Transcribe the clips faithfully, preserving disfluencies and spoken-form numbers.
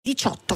diciotto.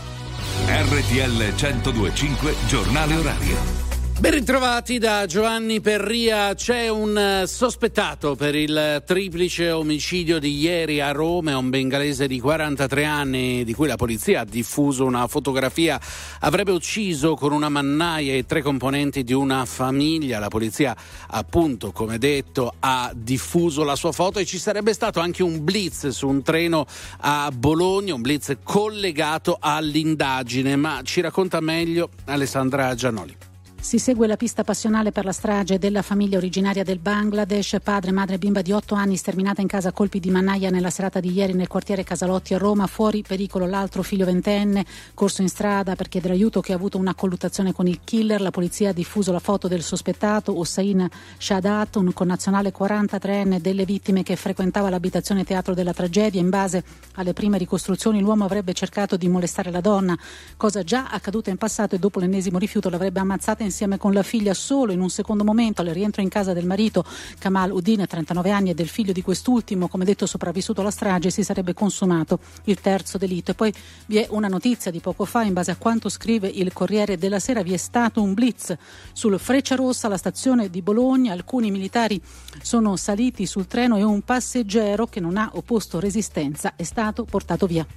R T L centodue e cinque giornale orario. Ben ritrovati da Giovanni Perria. C'è un sospettato per il triplice omicidio di ieri a Roma, un bengalese di quarantatré anni di cui la polizia ha diffuso una fotografia. Avrebbe ucciso con una mannaia i tre componenti di una famiglia. La polizia, appunto, come detto, ha diffuso la sua foto e ci sarebbe stato anche un blitz su un treno a Bologna, un blitz collegato all'indagine, ma ci racconta meglio Alessandra Giannoli. Si segue la pista passionale per la strage della famiglia originaria del Bangladesh, padre, madre e bimba di otto anni sterminata in casa a colpi di mannaia nella serata di ieri nel quartiere Casalotti a Roma. Fuori pericolo l'altro figlio ventenne, corso in strada per chiedere aiuto, che ha avuto una colluttazione con il killer. La polizia ha diffuso la foto del sospettato, Hossein Shahadat, un connazionale quarantatreenne delle vittime che frequentava l'abitazione teatro della tragedia. In base alle prime ricostruzioni l'uomo avrebbe cercato di molestare la donna, cosa già accaduta in passato, e dopo l'ennesimo rifiuto l'avrebbe ammazzata in insieme con la figlia. Solo in un secondo momento, al rientro in casa del marito Kamal Udin, trentanove anni, e del figlio di quest'ultimo, come detto sopravvissuto alla strage, si sarebbe consumato il terzo delitto. E poi vi è una notizia di poco fa: in base a quanto scrive il Corriere della Sera, vi è stato un blitz sul Frecciarossa, alla stazione di Bologna. Alcuni militari sono saliti sul treno e un passeggero, che non ha opposto resistenza, è stato portato via.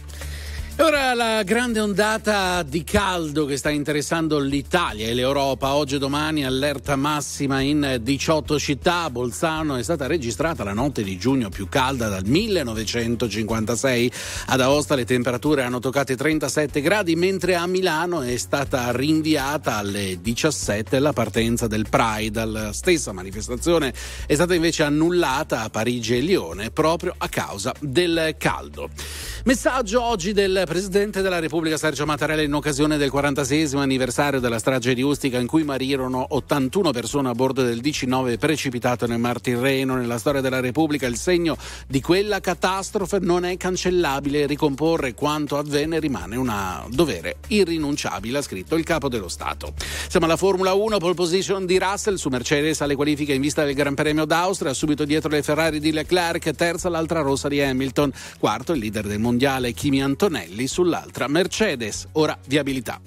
E ora la grande ondata di caldo che sta interessando l'Italia e l'Europa. Oggi e domani allerta massima in diciotto città. A Bolzano è stata registrata la notte di giugno più calda dal millenovecentocinquantasei. Ad Aosta le temperature hanno toccato i trentasette gradi, mentre a Milano è stata rinviata alle diciassette la partenza del Pride. La stessa manifestazione è stata invece annullata a Parigi e Lione proprio a causa del caldo. Messaggio oggi del Presidente della Repubblica Sergio Mattarella in occasione del quarantaseiesimo anniversario della strage di Ustica, in cui marirono ottantuno persone a bordo del D C nove precipitato nel Mar Tirreno. Nella storia della Repubblica il segno di quella catastrofe non è cancellabile. Ricomporre quanto avvenne rimane un dovere irrinunciabile, ha scritto il Capo dello Stato. Siamo alla Formula uno, pole position di Russell su Mercedes alle qualifiche in vista del Gran Premio d'Austria, subito dietro le Ferrari di Leclerc, terza l'altra rossa di Hamilton, quarto il leader del mondiale Kimi Antonelli sull'altra Mercedes. Ora viabilità.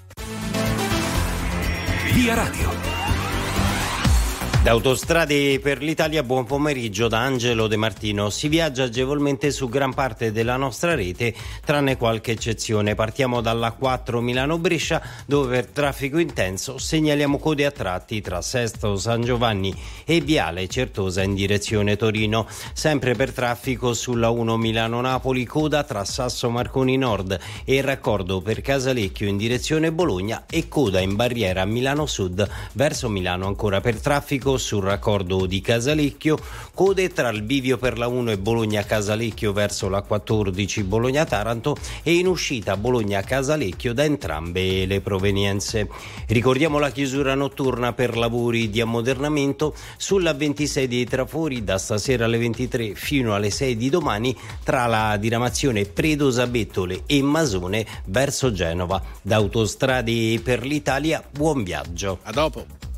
Via Radio. Da Autostrade per l'Italia, buon pomeriggio da Angelo De Martino. Si viaggia agevolmente su gran parte della nostra rete, tranne qualche eccezione. Partiamo dalla quattro Milano-Brescia, dove per traffico intenso segnaliamo code a tratti tra Sesto San Giovanni e Viale Certosa in direzione Torino. Sempre per traffico sulla uno Milano-Napoli, coda tra Sasso Marconi Nord e il raccordo per Casalecchio in direzione Bologna, e coda in barriera Milano Sud verso Milano. Ancora per traffico sul raccordo di Casalecchio, code tra il bivio per la uno e Bologna Casalecchio verso la quattordici Bologna Taranto, e in uscita Bologna Casalecchio da entrambe le provenienze. Ricordiamo la chiusura notturna per lavori di ammodernamento sulla ventisei dei Trafori da stasera alle ventitré fino alle sei di domani, tra la diramazione Predosa-Bettole e Masone verso Genova. Da Autostrade per l'Italia, buon viaggio. A dopo.